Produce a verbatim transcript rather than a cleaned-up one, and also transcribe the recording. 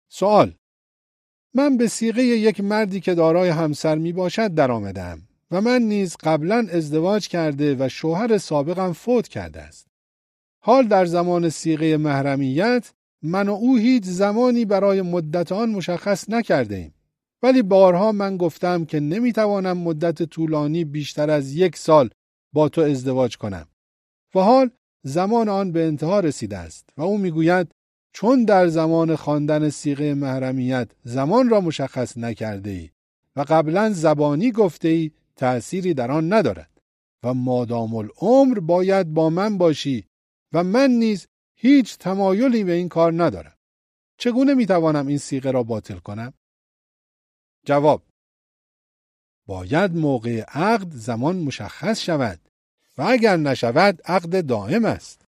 سوال: من به صیغه یک مردی که دارای همسر می باشد در آمدم و من نیز قبلا ازدواج کرده و شوهر سابقم فوت کرده است. حال در زمان صیغه محرمیت من و او هیچ زمانی برای مدت آن مشخص نکرده ایم. ولی بارها من گفتم که نمیتوانم مدت طولانی بیشتر از یک سال با تو ازدواج کنم. و حال زمان آن به انتها رسیده است و او میگوید چون در زمان خواندن صیغه محرمیت زمان را مشخص نکرده ای و قبلا زبانی گفته ای تأثیری در آن ندارد و مادام العمر باید با من باشی و من نیز هیچ تمایلی به این کار ندارم. چگونه میتوانم این صیغه را باطل کنم؟ جواب: باید موقع عقد زمان مشخص شود و اگر نشود عقد دائم است.